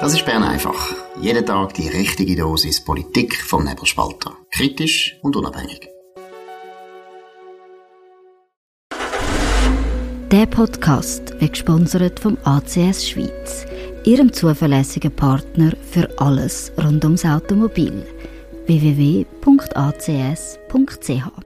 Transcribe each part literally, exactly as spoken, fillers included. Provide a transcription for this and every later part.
Das ist Bern einfach. Jeden Tag die richtige Dosis Politik vom Nebelspalter. Kritisch und unabhängig. Der Podcast wird gesponsert vom A C S Schweiz, ihrem zuverlässigen Partner für alles rund ums Automobil. w w w punkt a c s punkt c h.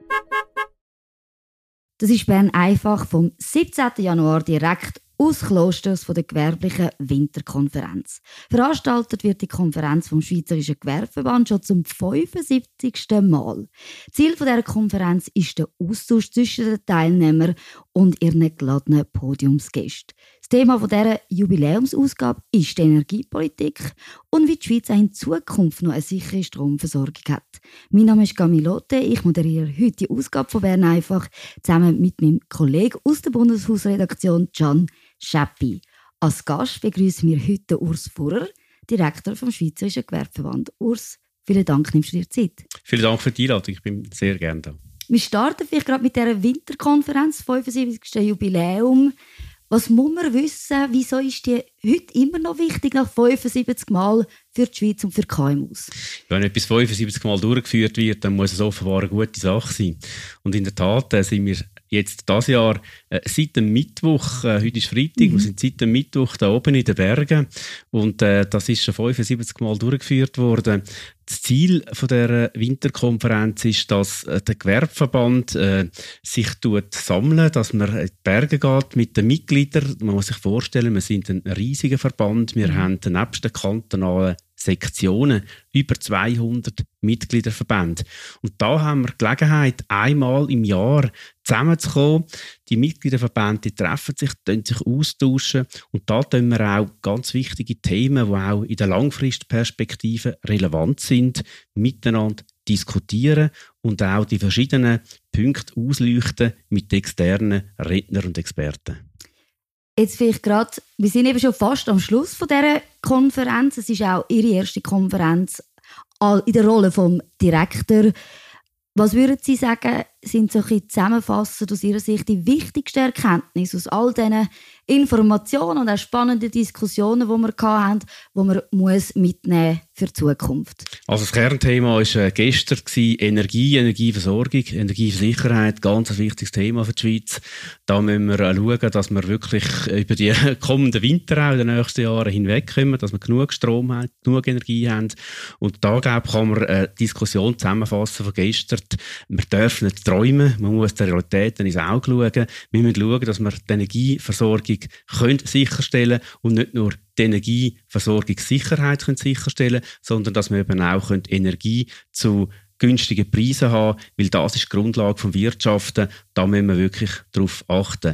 Das ist Bern einfach vom siebzehnten Januar direkt aus Klosters von der gewerblichen Winterkonferenz. Veranstaltet wird die Konferenz vom Schweizerischen Gewerbeverband schon zum fünfundsiebzigsten Mal. Ziel dieser Konferenz ist der Austausch zwischen den Teilnehmern und ihren geladenen Podiumsgästen. Das Thema dieser Jubiläumsausgabe ist die Energiepolitik und wie die Schweiz auch in Zukunft noch eine sichere Stromversorgung hat. Mein Name ist Camilote, ich moderiere heute die Ausgabe von Bern einfach zusammen mit meinem Kollegen aus der Bundeshausredaktion Can Schäppi. Als Gast begrüßen wir heute Urs Furrer, Direktor vom Schweizerischen Gewerbeverband. Urs, vielen Dank, nimmst du dir Zeit. Vielen Dank für die Einladung, ich bin sehr gerne da. Wir starten vielleicht gerade mit dieser Winterkonferenz, fünfundsiebzigsten Jubiläum. Was muss man wissen, wieso ist die heute immer noch wichtig, nach fünfundsiebzig Mal für die Schweiz und für K M Us? Wenn etwas fünfundsiebzig Mal durchgeführt wird, dann muss es offenbar eine gute Sache sein. Und in der Tat äh, sind wir jetzt dieses Jahr äh, seit dem Mittwoch, äh, heute ist Freitag, mhm. wir sind seit dem Mittwoch da oben in den Bergen und äh, das ist schon fünfundsiebzig Mal durchgeführt worden. Das Ziel von der Winterkonferenz ist, dass äh, der Gewerbeverband äh, sich tut sammeln, dass man in die Berge geht mit den Mitgliedern. Man muss sich vorstellen, wir sind ein riesiger Verband. Wir mhm. haben nebst den kantonalen Sektionen über zweihundert Mitgliederverbände. Und da haben wir Gelegenheit, einmal im Jahr zusammenzukommen. Die Mitgliederverbände die treffen sich, sich austauschen und da tun wir auch ganz wichtige Themen, die auch in der Langfristperspektive relevant sind, miteinander diskutieren und auch die verschiedenen Punkte ausleuchten mit externen Rednern und Experten. Jetzt vielleicht gerade, wir sind eben schon fast am Schluss von dieser Konferenz. Es ist auch Ihre erste Konferenz in der Rolle des Direktors. Was würden Sie sagen, sind so ein bisschen zusammenfassend aus Ihrer Sicht die wichtigsten Erkenntnisse aus all diesen Informationen und auch spannenden Diskussionen, die wir hatten, die man muss mitnehmen für die Zukunft? Also das Kernthema war äh, gestern gewesen, Energie, Energieversorgung, Energiesicherheit, ganz ein wichtiges Thema für die Schweiz. Da müssen wir äh, schauen, dass wir wirklich über die kommenden Winter auch in den nächsten Jahren hinwegkommen, dass wir genug Strom haben, genug Energie haben. Und da, glaube ich, kann man eine äh, Diskussion zusammenfassen von gestern. Wir dürfen nicht träumen, man muss der Realität ins Auge schauen. Wir müssen schauen, dass wir die Energieversorgung können sicherstellen und nicht nur die Energieversorgungssicherheit können sicherstellen, sondern dass wir eben auch Energie zu günstigen Preisen haben, weil das ist die Grundlage des Wirtschaften. Da müssen wir wirklich darauf achten.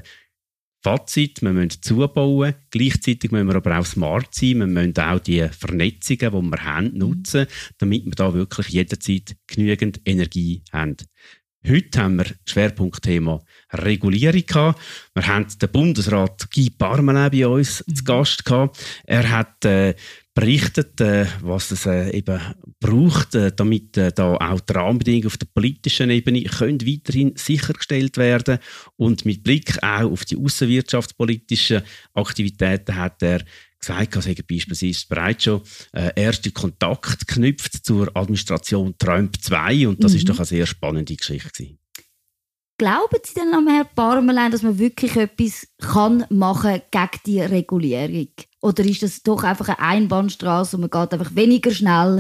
Fazit, wir müssen zubauen, gleichzeitig müssen wir aber auch smart sein, wir müssen auch die Vernetzungen, die wir haben, nutzen, damit wir da wirklich jederzeit genügend Energie haben. Heute haben wir das Schwerpunktthema Regulierung gehabt. Wir haben den Bundesrat Guy Parmelin bei uns mhm. zu Gast gehabt. Er hat äh, berichtet, äh, was es äh, eben braucht, äh, damit äh, da auch die Rahmenbedingungen auf der politischen Ebene können weiterhin sichergestellt werden. Und mit Blick auch auf die außenwirtschaftspolitischen Aktivitäten hat er gesagt, dass er beispielsweise bereits schon äh, erste Kontakt geknüpft zur Administration Trump zwei und das mhm. ist doch eine sehr spannende Geschichte gewesen. Glauben Sie denn am Herrn Parmelin, dass man wirklich etwas kann machen gegen die Regulierung? Oder ist das doch einfach eine Einbahnstraße und man geht einfach weniger schnell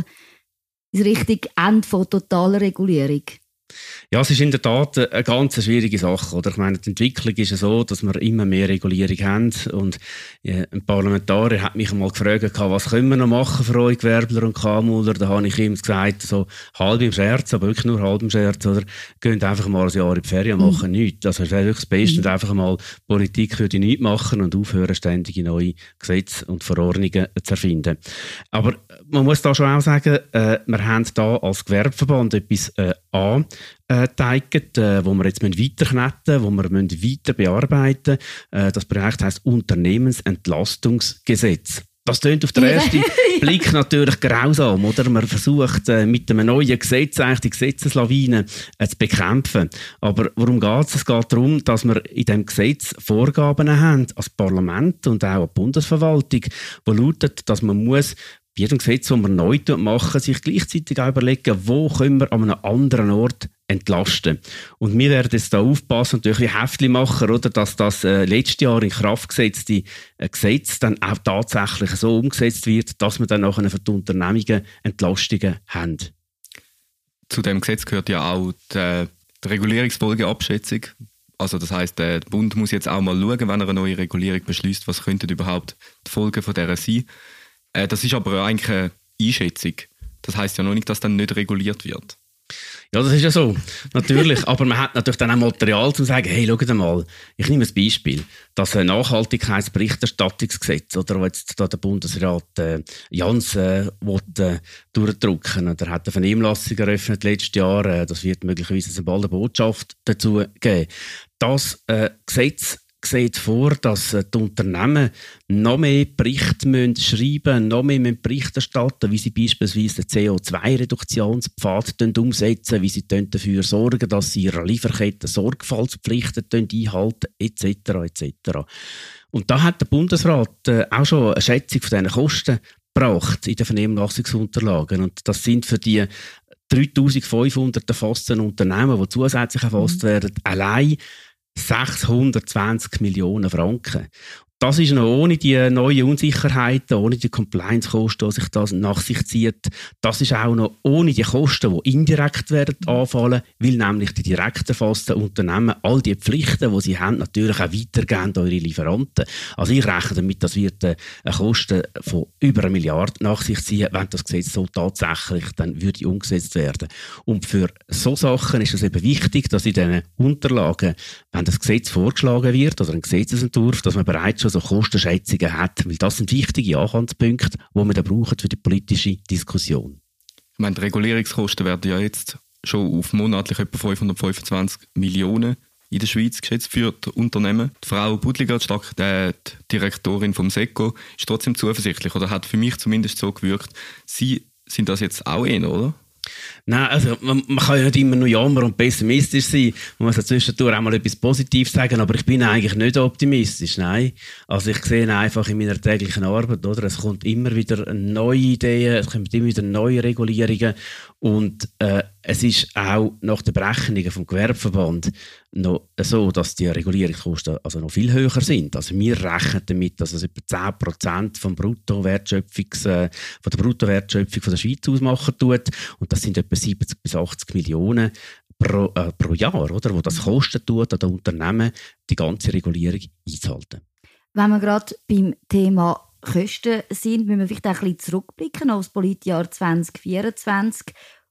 in Richtung Ende von totaler Regulierung? Ja, es ist in der Tat eine ganz schwierige Sache. Oder? Ich meine, die Entwicklung ist ja so, dass wir immer mehr Regulierung haben. Und ja, ein Parlamentarier hat mich einmal gefragt, was können wir noch machen für euch Gewerbler und K M Uler? Da habe ich ihm gesagt, so halb im Scherz, aber wirklich nur halb im Scherz. Oder geht einfach mal ein Jahr in die Ferien und machen mhm. nichts. Also es wäre wirklich das Beste, mhm. einfach mal Politik würde nichts machen und aufhören, ständige neue Gesetze und Verordnungen zu erfinden. Aber man muss da schon auch sagen, äh, wir haben da als Gewerbeverband etwas äh, an. Äh, teigt, äh, wo wir jetzt weiterknetten müssen, wo wir weiter bearbeiten müssen. Äh, das Projekt heisst Unternehmensentlastungsgesetz. Das klingt auf den ersten Blick natürlich grausam, oder? Man versucht äh, mit einem neuen Gesetz eigentlich die Gesetzeslawine äh, zu bekämpfen. Aber worum geht es? Es geht darum, dass wir in diesem Gesetz Vorgaben haben als Parlament und auch an die Bundesverwaltung, die lautet, dass man muss bei jedem Gesetz, das wir neu machen, sich gleichzeitig auch überlegen, wo können wir an einem anderen Ort entlasten. Und wir werden jetzt da aufpassen, natürlich wie Häftchenmacher, oder, dass das äh, letztes Jahr in Kraft gesetzte äh, Gesetz dann auch tatsächlich so umgesetzt wird, dass wir dann nachher für die Unternehmungen Entlastungen haben. Zu dem Gesetz gehört ja auch die, die Regulierungsfolgeabschätzung. Also das heisst, der Bund muss jetzt auch mal schauen, wenn er eine neue Regulierung beschließt, was könnten überhaupt die Folgen von dieser sein. Äh, das ist aber eigentlich eine Einschätzung. Das heisst ja noch nicht, dass dann nicht reguliert wird. Ja, das ist ja so, natürlich. Aber man hat natürlich dann auch Material, um zu sagen, hey, schaut mal, ich nehme ein Beispiel, das Nachhaltigkeitsberichterstattungsgesetz, oder wo jetzt da der Bundesrat äh, Jans äh, will, äh, durchdrücken. Und er hat eine Vernehmlassung eröffnet letztes Jahr, äh, das wird möglicherweise bald eine Botschaft dazu geben. Das äh, Gesetz sieht vor, dass die Unternehmen noch mehr Berichte müssen schreiben, noch mehr Bericht erstatten, wie sie beispielsweise den C O zwei Reduktionspfad umsetzen, wie sie dafür sorgen, dass sie ihre Lieferketten Sorgfaltspflichten einhalten, et cetera et cetera. Und da hat der Bundesrat auch schon eine Schätzung von diesen Kosten gebracht in den Vernehmlassungsunterlagen. Und das sind für die dreitausendfünfhundert erfassten Unternehmen, die zusätzlich erfasst werden, allein sechshundertzwanzig Millionen Franken. Das ist noch ohne die neuen Unsicherheiten, ohne die Compliance-Kosten, die sich das nach sich zieht. Das ist auch noch ohne die Kosten, die indirekt werden anfallen, weil nämlich die direkt erfassten Unternehmen all die Pflichten, die sie haben, natürlich auch weitergeben an eure Lieferanten. Also ich rechne damit, das wird eine Kosten von über eine Milliarde nach sich ziehen, wenn das Gesetz so tatsächlich dann würde umgesetzt werden. Und für so Sachen ist es eben wichtig, dass in diesen Unterlagen, wenn das Gesetz vorgeschlagen wird oder ein Gesetzesentwurf, dass man bereits schon so Kostenschätzungen hat, weil das sind wichtige Anhaltspunkte, die wir dann brauchen für die politische Diskussion. Ich meine, die Regulierungskosten werden ja jetzt schon auf monatlich etwa fünfhundertfünfundzwanzig Millionen in der Schweiz geschätzt für die Unternehmen. Die Frau Budliger, die Direktorin vom SECO, ist trotzdem zuversichtlich oder hat für mich zumindest so gewirkt. Sie sind das jetzt auch eher, oder? Nein, also man, man kann ja nicht immer nur jammern und pessimistisch sein. Man muss ja zwischendurch auch mal etwas Positives sagen, aber ich bin eigentlich nicht optimistisch, nein. Also ich sehe einfach in meiner täglichen Arbeit, oder, es kommt immer wieder neue Ideen, es kommen immer wieder neue Regulierungen und äh, es ist auch nach den Berechnungen vom Gewerbeverband noch so, dass die Regulierungskosten also noch viel höher sind. Also wir rechnen damit, dass es etwa zehn Prozent vom Bruttowertschöpfungs, äh, von der Bruttowertschöpfung von der Schweiz ausmachen tut. Und das sind etwa siebzig bis achtzig Millionen pro, äh, pro Jahr, oder, wo das kosten tut, an den Unternehmen die ganze Regulierung einzuhalten. Wenn wir gerade beim Thema Kosten sind, müssen wir vielleicht auch ein bisschen zurückblicken auf das Politjahr zwanzig vierundzwanzig,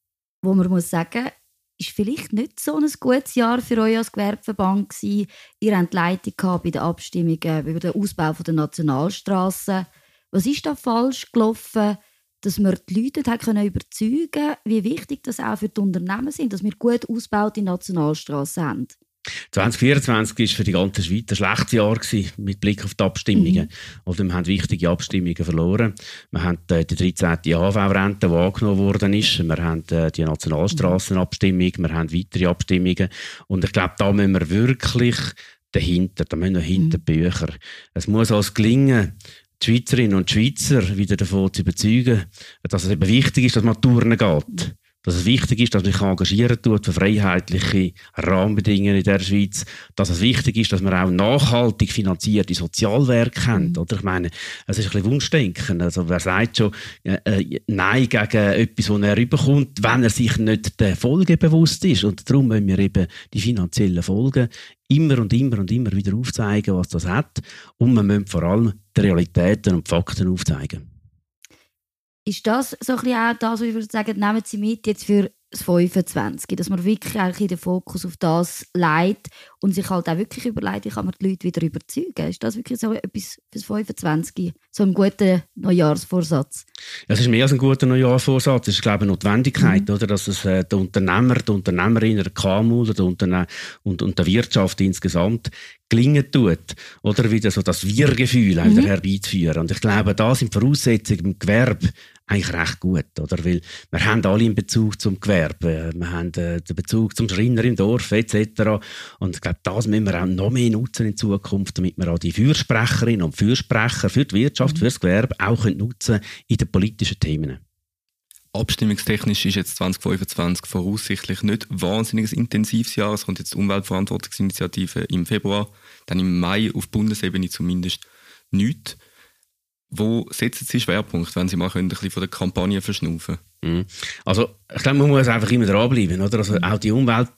wo man muss sagen, ist vielleicht nicht so ein gutes Jahr für euch als Gewerbeverband gewesen. Ihr habt Leitung bei den Abstimmungen über den Ausbau der Nationalstrassen. Was ist da falsch gelaufen, dass wir die Leute überzeugen können, wie wichtig das auch für die Unternehmen sind, dass wir gut ausgebaute Nationalstrassen haben? zwanzig vierundzwanzig war für die ganze Schweiz ein schlechtes Jahr gewesen, mit Blick auf die Abstimmungen. Mhm. Also wir haben wichtige Abstimmungen verloren. Wir haben äh, die dreizehnte A H V-Rente, die angenommen worden ist. Wir haben äh, die Nationalstrassenabstimmung. Wir haben weitere Abstimmungen. Und ich glaube, da müssen wir wirklich dahinter, da müssen wir hinter die Bücher. Es muss uns gelingen, die Schweizerinnen und Schweizer wieder davon zu überzeugen, dass es eben wichtig ist, dass man turnen geht. Dass es wichtig ist, dass man sich engagieren tut für freiheitliche Rahmenbedingungen in der Schweiz. Dass es wichtig ist, dass wir auch nachhaltig finanzierte Sozialwerke haben. Mhm. Oder? Ich meine, es ist ein bisschen Wunschdenken. Also wer sagt schon äh, äh, Nein gegen etwas, das er überkommt, wenn er sich nicht der Folge bewusst ist. Und darum müssen wir eben die finanziellen Folgen immer und immer und immer wieder aufzeigen, was das hat. Und wir müssen vor allem die Realitäten und die Fakten aufzeigen. Ist das so ein bisschen auch das, was ich würde sagen, nehmen Sie mit jetzt für das fünfundzwanzig, dass man wirklich eigentlich den Fokus auf das legt und sich halt auch wirklich überlegt, wie kann man die Leute wieder überzeugen. Ist das wirklich so etwas für das fünfundzwanzig, so ein guter Neujahrsvorsatz? Ja, es ist mehr als ein guter Neujahrsvorsatz. Es ist, glaube ich, eine Notwendigkeit, mhm. oder? Dass es äh, der Unternehmer, die Unternehmerin, der K M U oder der Unterne- und, und der Wirtschaft insgesamt gelingen tut, oder wieder so das Wir-Gefühl mhm. wieder herbeizuführen. Und ich glaube, da sind die Voraussetzungen im Gewerbe eigentlich recht gut, oder? Weil wir haben alle einen Bezug zum Gewerbe, wir haben äh, den Bezug zum Schreiner im Dorf et cetera. Und ich glaube, das müssen wir auch noch mehr nutzen in Zukunft, damit wir auch die Fürsprecherinnen und Fürsprecher für die Wirtschaft, für das Gewerbe auch können nutzen in den politischen Themen. Abstimmungstechnisch ist jetzt zwanzig fünfundzwanzig voraussichtlich nicht ein wahnsinniges intensives Jahr. Es kommt jetzt die Umweltverantwortungsinitiative im Februar, dann im Mai auf Bundesebene zumindest nichts. Wo setzen Sie Schwerpunkt, wenn Sie mal ein bisschen von der Kampagne verschnaufen können? Also, ich glaube, man muss einfach immer dranbleiben, oder? Also, auch die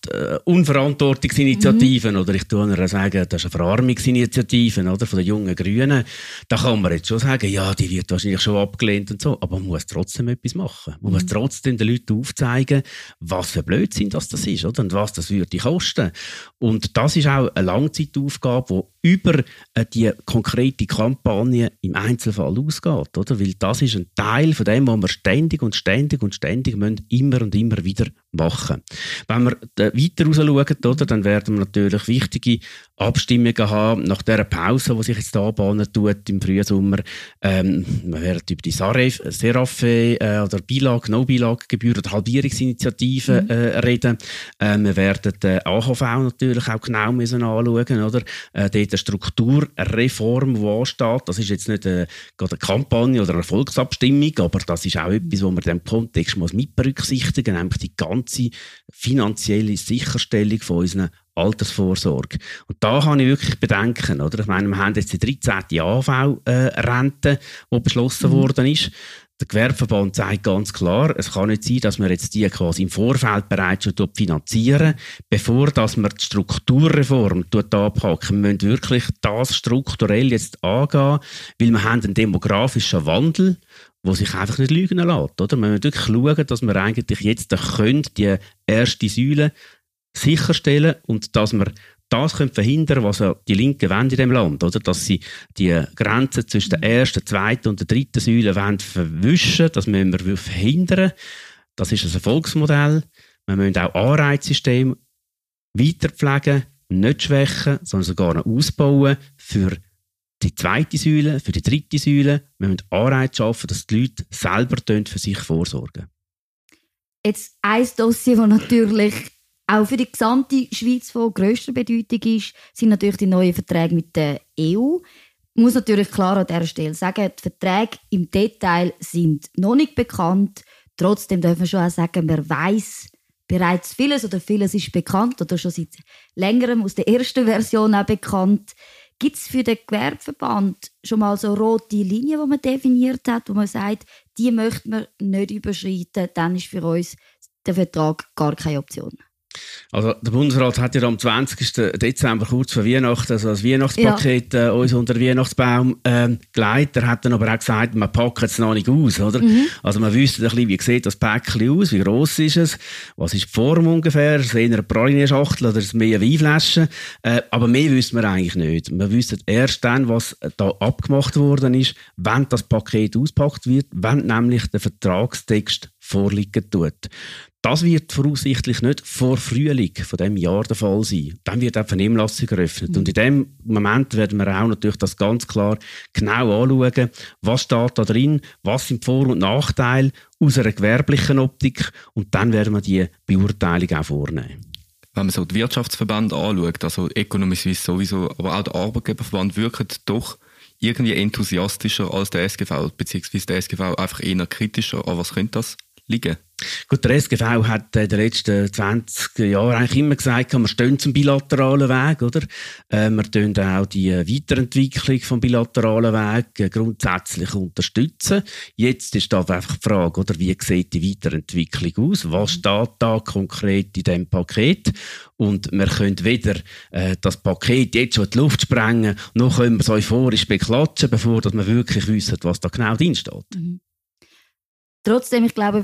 Umwelt-Unverantwortungsinitiativen, äh, oder ich tue sagen, das ist eine Verarmungsinitiative, oder? Von den jungen Grünen. Da kann man jetzt schon sagen, ja, die wird wahrscheinlich schon abgelehnt und so. Aber man muss trotzdem etwas machen. Man mhm. muss trotzdem den Leuten aufzeigen, was für Blödsinn das, das ist, oder? Und was das würde kosten. Und das ist auch eine Langzeitaufgabe, die über äh, die konkrete Kampagne im Einzelfall ausgeht, oder? Weil das ist ein Teil von dem, was wir ständig und ständig und ständig müssen immer und immer wieder machen. Wenn wir weiter raus schauen, oder, dann werden wir natürlich wichtige Abstimmungen haben nach dieser Pause, die sich jetzt anbahnen tut im Frühsommer. Ähm, wir werden über die Saref, Serafe äh, oder Bilag, No-Bilag-Gebühr oder Halbierungsinitiative mhm. äh, reden. Äh, wir werden die A H V natürlich auch genau müssen anschauen, oder? Äh, dort eine Strukturreform, die ansteht. Das ist jetzt nicht äh, gerade eine Kampagne oder eine Volksabstimmung, aber das ist auch etwas, was man in diesem Kontext muss mit berücksichtigen, nämlich die ganze finanzielle Sicherstellung von unseren Altersvorsorge. Und da habe ich wirklich Bedenken, oder? Ich meine, wir haben jetzt die dreizehnte A V Rente, die beschlossen mhm. worden ist. Der Gewerbeverband sagt ganz klar, es kann nicht sein, dass wir jetzt die quasi im Vorfeld bereits schon finanzieren, bevor dass wir die Strukturreform anpacken. Wir müssen wirklich das strukturell jetzt angehen, weil wir haben einen demografischen Wandel, der sich einfach nicht lügen lässt. Oder? Wir müssen wirklich schauen, dass wir eigentlich jetzt können, die erste Säule sicherstellen und dass wir das können verhindern, was ja die Linken wollen in diesem Land, oder? Dass sie die Grenzen zwischen der ersten, zweiten und der dritten Säule wollen verwischen. Das müssen wir verhindern. Das ist ein Erfolgsmodell. Wir müssen auch Anreizsysteme weiterpflegen, nicht schwächen, sondern sogar noch ausbauen für die zweite Säule, für die dritte Säule. Wir müssen Anreize schaffen, dass die Leute selber für sich vorsorgen. Jetzt ein Dossier, das natürlich auch für die gesamte Schweiz von grösster Bedeutung ist, sind natürlich die neuen Verträge mit der E U. Ich muss natürlich klar an dieser Stelle sagen, die Verträge im Detail sind noch nicht bekannt. Trotzdem dürfen wir schon auch sagen, man weiss bereits vieles oder vieles ist bekannt oder schon seit längerem aus der ersten Version auch bekannt. Gibt es für den Gewerbeverband schon mal so rote Linien, die man definiert hat, wo man sagt, die möchte man nicht überschreiten, dann ist für uns der Vertrag gar keine Option? Also der Bundesrat hat ja am zwanzigsten Dezember, kurz vor Weihnachten, also das Weihnachtspaket ja. äh, uns unter den Weihnachtsbaum ähm, gelegt. Er hat dann aber auch gesagt, man packt es noch nicht aus. Oder? Mhm. Also man wüsste ein bisschen, wie sieht das Päckchen aus, wie gross ist es, was ist die Form ungefähr, ist es eher eine Praline-Schachtel oder ist es mehr eine Weinflasche? Äh, aber mehr wüssten wir eigentlich nicht. Wir wüssten erst dann, was da abgemacht worden ist, wenn das Paket auspackt wird, wenn nämlich der Vertragstext vorliegen tut. Das wird voraussichtlich nicht vor Frühling von diesem Jahr der Fall sein. Dann wird auch die Vernehmlassung eröffnet. Mhm. Und in dem Moment werden wir auch natürlich das ganz klar genau anschauen, was steht da drin, was sind die Vor- und Nachteile aus einer gewerblichen Optik. Und dann werden wir die Beurteilung auch vornehmen. Wenn man so die Wirtschaftsverbände anschaut, also Economy Suisse sowieso, aber auch der Arbeitgeberverband, wirken doch irgendwie enthusiastischer als der S G V, beziehungsweise der S G V einfach eher kritischer. An was könnte das liegen? Gut, der S G V hat in den letzten zwanzig Jahren eigentlich immer gesagt, wir stehen zum bilateralen Weg, oder? Äh, wir unterstützen auch die Weiterentwicklung vom bilateralen Weg grundsätzlich unterstützen. Jetzt ist da einfach die Frage, oder? Wie sieht die Weiterentwicklung aus? Was steht da konkret in diesem Paket? Und wir können weder äh, das Paket jetzt schon in die Luft sprengen, noch können wir es euphorisch beklatschen, bevor dass wir wirklich wissen, was da genau drin steht. Mhm. Trotzdem, ich glaube,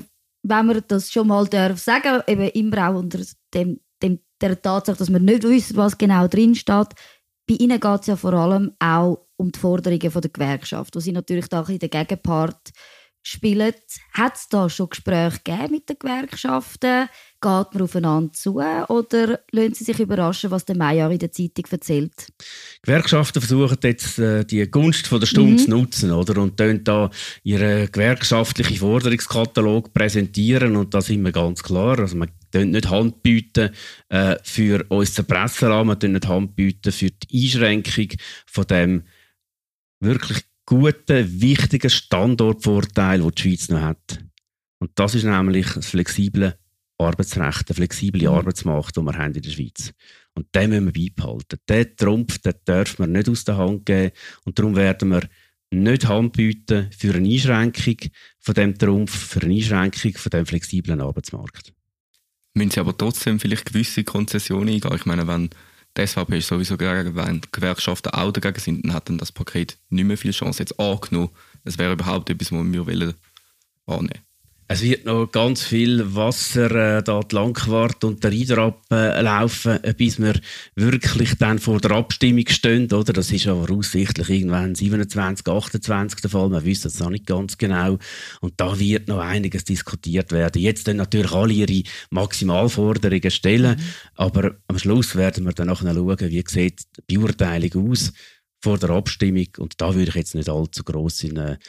wenn man das schon mal darf sagen, eben immer auch unter dem, dem, der Tatsache, dass man nicht wissen, was genau drin steht. Bei ihnen geht es ja vor allem auch um die Forderungen von der Gewerkschaft, wo sie natürlich da ein bisschen den Gegenpart spielen. Hat es da schon Gespräche gegeben mit den Gewerkschaften? Geht man aufeinander zu oder lassen Sie sich überraschen, was der Mayer in der Zeitung erzählt? Gewerkschaften versuchen jetzt äh, die Gunst von der Stunde mhm. zu nutzen, oder? Und können da ihren gewerkschaftlichen Forderungskatalog präsentieren und da sind wir ganz klar. Also wir können nicht Hand bieten äh, für uns zu erpressen lassen, wir können nicht Hand bieten für die Einschränkung von dem wirklich guten, wichtigen Standortvorteil, den die Schweiz noch hat. Und das ist nämlich das flexible Arbeitsrecht, der flexible mhm. Arbeitsmarkt, den wir haben in der Schweiz. Und den müssen wir beibehalten. Den Trumpf, den dürfen wir nicht aus der Hand geben. Und darum werden wir nicht Hand bieten für eine Einschränkung von diesem Trumpf, für eine Einschränkung von diesem flexiblen Arbeitsmarkt. Müssen Sie aber trotzdem vielleicht gewisse Konzessionen eingehen? Ich meine, wenn die S V P ist sowieso dagegen, wenn die Gewerkschaften auch dagegen sind, dann hat dann das Paket nicht mehr viel Chance. Jetzt angenommen, es wäre überhaupt etwas, was wir wollen annehmen. Es wird noch ganz viel Wasser äh, da die Langquart und der Rieder ablaufen, äh, bis wir wirklich dann vor der Abstimmung stehen. Oder? Das ist aber aussichtlich irgendwann siebenundzwanzig, achtundzwanzig der Fall. Wir wissen es noch nicht ganz genau. Und da wird noch einiges diskutiert werden. Jetzt dann natürlich alle ihre Maximalforderungen stellen. Mhm. Aber am Schluss werden wir dann nachher schauen, wie sieht die Beurteilung aus vor der Abstimmung. Und da würde ich jetzt nicht allzu gross in äh,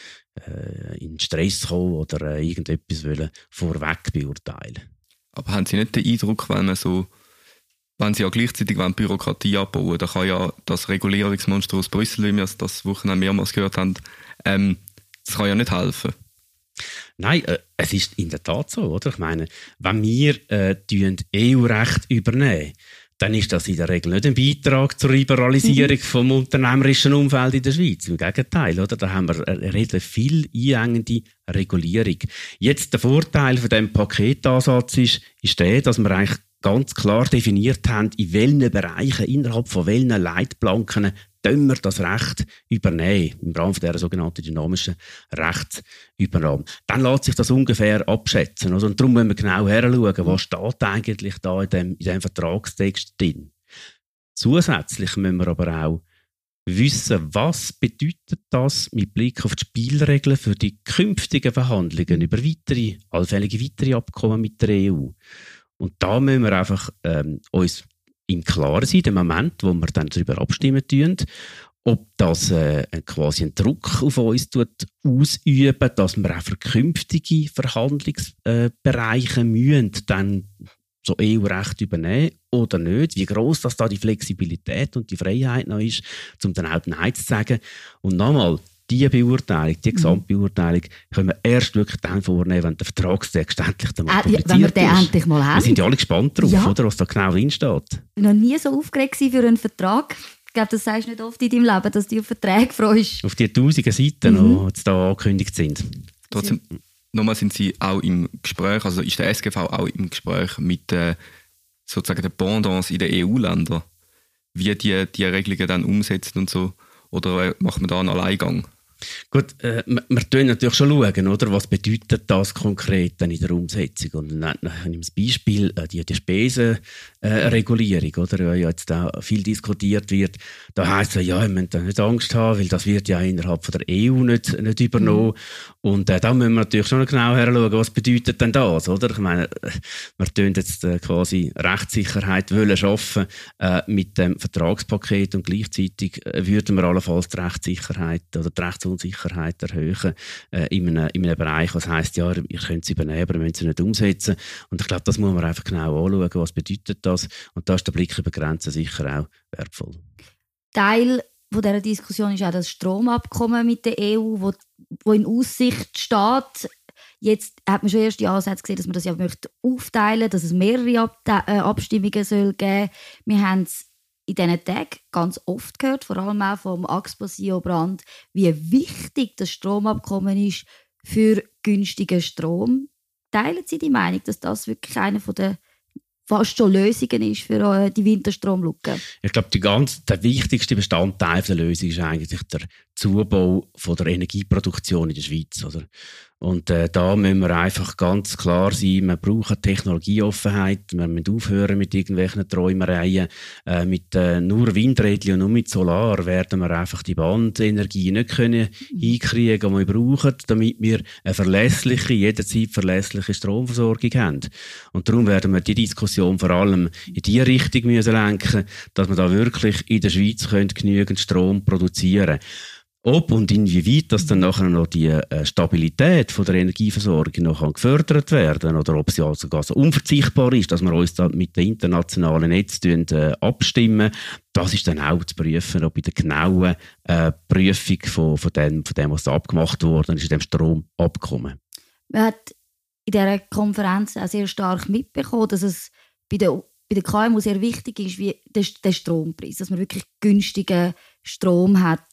in Stress kommen oder äh, irgendetwas wollen vorweg beurteilen. Aber haben Sie nicht den Eindruck, wenn man so, wenn Sie ja gleichzeitig die Bürokratie abbauen, dann kann ja das Regulierungsmonster aus Brüssel, wie wir das Wochenende mehrmals gehört haben, ähm, das kann ja nicht helfen. Nein, äh, es ist in der Tat so, oder? Ich meine, wenn wir äh, E U-Recht übernehmen, dann ist das in der Regel nicht ein Beitrag zur Liberalisierung mhm. vom unternehmerischen Umfeld in der Schweiz. Im Gegenteil, oder? Da haben wir eine relativ viel einengende Regulierung. Jetzt der Vorteil von diesem Paketansatz ist, ist der, dass wir eigentlich ganz klar definiert haben, in welchen Bereichen, innerhalb von welchen Leitplanken können wir das Recht übernehmen, im Rahmen dieser sogenannten dynamischen Rechtsübernahme. Dann lässt sich das ungefähr abschätzen. Oder? Und darum müssen wir genau heranschauen, was steht eigentlich da in dem, in dem Vertragstext drin. Zusätzlich müssen wir aber auch wissen, was bedeutet das mit Blick auf die Spielregeln für die künftigen Verhandlungen über weitere, allfällige weitere Abkommen mit der E U. Und da müssen wir einfach ähm, uns im Klaren sein, im Moment, wo wir dann darüber abstimmen tun, ob das äh, quasi einen Druck auf uns tut, ausüben, dass wir auch für künftige Verhandlungsbereiche äh, müssen, dann so E U-Recht übernehmen oder nicht, wie gross das da die Flexibilität und die Freiheit noch ist, um dann auch Nein zu sagen. Und nochmal, diese Beurteilung, die Gesamtbeurteilung, können wir erst wirklich dann vornehmen, wenn der Vertragstext endlich dann mal publiziert äh, wenn wir den ist. Endlich mal haben. Wir sind ja alle gespannt drauf, ja. oder, was da genau drin steht. Ich war noch nie so aufgeregt für einen Vertrag. Ich glaube, das sagst du nicht oft in deinem Leben, dass du auf Verträge freust. Auf die tausenden Seiten, mhm. die jetzt da angekündigt sind. Trotzdem, nochmal sind Sie auch im Gespräch, also ist der S G V auch im Gespräch mit äh, sozusagen der Pendance in den E U-Ländern, wie die die Regelungen dann umsetzen und so, oder äh, machen wir da einen Alleingang? Gut, äh, wir, wir tun natürlich schon schauen, oder? Was bedeutet das konkret dann in der Umsetzung? Und dann habe ich das Beispiel, äh, die, die Spesenregulierung, äh, oder? Weil ja jetzt da viel diskutiert wird. Da heisst es ja, wir müssen da nicht Angst haben, weil das wird ja innerhalb von der E U nicht, nicht übernommen. Mhm. Und äh, da müssen wir natürlich schon genau heranschauen, was bedeutet denn das, oder? Ich meine, wir tun jetzt äh, quasi Rechtssicherheit wollen schaffen äh, mit dem Vertragspaket und gleichzeitig äh, würden wir allenfalls die Rechtssicherheit oder die Rechtsunsicherheit erhöhen äh, in, einem, in einem Bereich, was heisst, ja, ihr könnt sie übernehmen, aber ihr müsst sie nicht umsetzen. Und ich glaube, das muss man einfach genau anschauen, was bedeutet das. Und da ist der Blick über Grenzen sicher auch wertvoll. Teil von dieser Diskussion ist auch das Stromabkommen mit der E U, wo, wo in Aussicht steht. Jetzt hat man schon erste Ansätze gesehen, dass man das ja möchte aufteilen, dass es mehrere Abte- äh, Abstimmungen soll geben. Wir haben es in diesen Tagen ganz oft gehört, vor allem auch vom Axpo-C E O Brand, wie wichtig das Stromabkommen ist für günstigen Strom. Teilen Sie die Meinung, dass das wirklich eine der fast schon Lösungen ist für die Winterstromlücke? Ich glaube, die ganz, der wichtigste Bestandteil der Lösung ist eigentlich der Zubau von der Energieproduktion in der Schweiz. Oder? Und äh, da müssen wir einfach ganz klar sein, wir brauchen Technologieoffenheit, wir müssen aufhören mit irgendwelchen Träumereien. Äh, mit äh, nur Windrädchen und nur mit Solar werden wir einfach die Bandenergie nicht können hinkriegen, die wir brauchen, damit wir eine verlässliche, jederzeit verlässliche Stromversorgung haben. Und darum werden wir die Diskussion vor allem in die Richtung müssen lenken, dass wir da wirklich in der Schweiz können genügend Strom produzieren können. Ob und inwieweit das dann nachher noch die äh, Stabilität von der Energieversorgung noch gefördert werden oder ob sie also sogar so unverzichtbar ist, dass wir uns da mit den internationalen Netzen äh, abstimmen, das ist dann auch zu prüfen, ob bei der genauen äh, Prüfung von, von, dem, von dem, was da abgemacht worden ist, in dem Stromabkommen. Man hat in dieser Konferenz auch sehr stark mitbekommen, dass es bei der, bei der K M U sehr wichtig ist, wie der, der Strompreis, dass man wirklich günstigen Strom hat.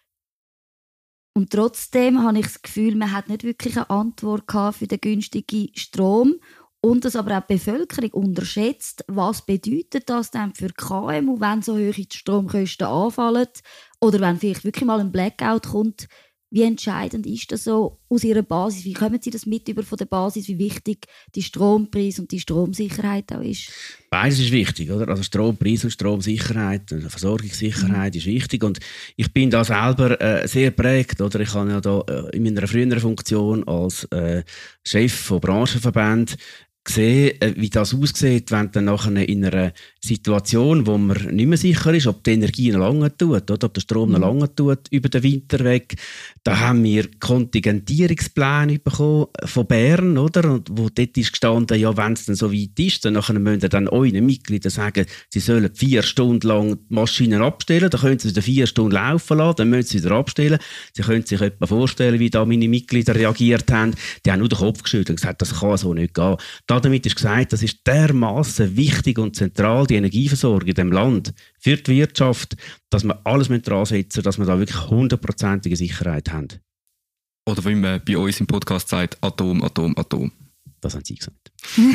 Und trotzdem habe ich das Gefühl, man hat nicht wirklich eine Antwort gehabt für den günstigen Strom und dass aber auch die Bevölkerung unterschätzt, was bedeutet das denn für K M U, wenn so hohe Stromkosten anfallen oder wenn vielleicht wirklich mal ein Blackout kommt. Wie entscheidend ist das so aus Ihrer Basis? Wie kommen Sie das mit über von der Basis, wie wichtig die Strompreis und die Stromsicherheit auch ist? Beides ist wichtig, oder? Also Strompreis und Stromsicherheit, Versorgungssicherheit mhm. ist wichtig. Und ich bin da selber äh, sehr prägt, oder? Ich habe ja da äh, in meiner früheren Funktion als äh, Chef von Branchenverbänden gesehen, wie das aussieht, wenn dann nachher in einer Situation, wo man nicht mehr sicher ist, ob die Energie noch lange tut, oder ob der Strom noch lange tut, über den Winter weg. Da haben wir Kontingentierungspläne bekommen von Bern, oder? Und wo dort ist gestanden, ja, wenn es dann so weit ist, dann nachher müssen dann euren Mitgliedern sagen, sie sollen vier Stunden lang die Maschinen abstellen, dann können sie wieder vier Stunden laufen lassen, dann müssen sie wieder abstellen. Sie können sich etwa vorstellen, wie da meine Mitglieder reagiert haben. Die haben nur den Kopf geschüttelt und gesagt, das kann so nicht gehen. Damit ist gesagt, das ist dermaßen wichtig und zentral, die Energieversorgung in diesem Land für die Wirtschaft, dass wir alles dran setzen müssen, dass wir da wirklich hundertprozentige Sicherheit haben. Oder wie man bei uns im Podcast sagt, Atom, Atom, Atom. Das haben Sie gesagt.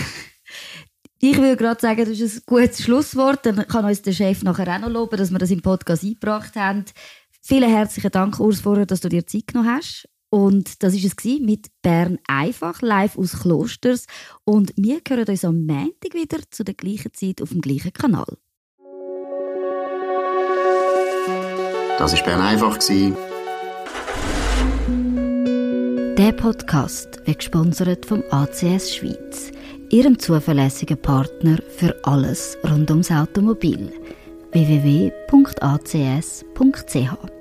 Ich würde gerade sagen, das ist ein gutes Schlusswort. Dann kann uns der Chef nachher auch noch loben, dass wir das im Podcast eingebracht haben. Vielen herzlichen Dank, Urs, vorher, dass du dir Zeit genommen hast. Und das war es mit Bern einfach, live aus Klosters. Und wir hören uns am Montag wieder zu der gleichen Zeit auf dem gleichen Kanal. Das war Bern einfach. Der Podcast wird gesponsert vom A C S Schweiz, ihrem zuverlässigen Partner für alles rund ums Automobil. w w w punkt a c s punkt c h